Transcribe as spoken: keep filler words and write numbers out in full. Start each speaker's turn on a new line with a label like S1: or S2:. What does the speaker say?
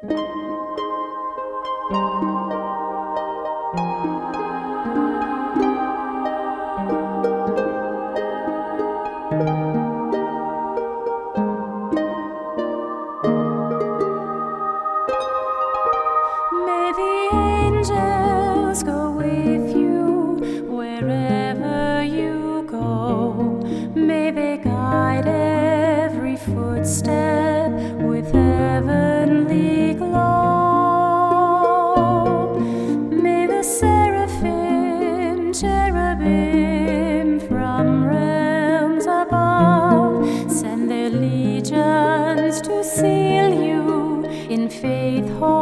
S1: May the angels go with you wherever you go. May they guide every footstep with heavenly glow. May the seraphim, cherubim from realms above send their legions to seal you in faith.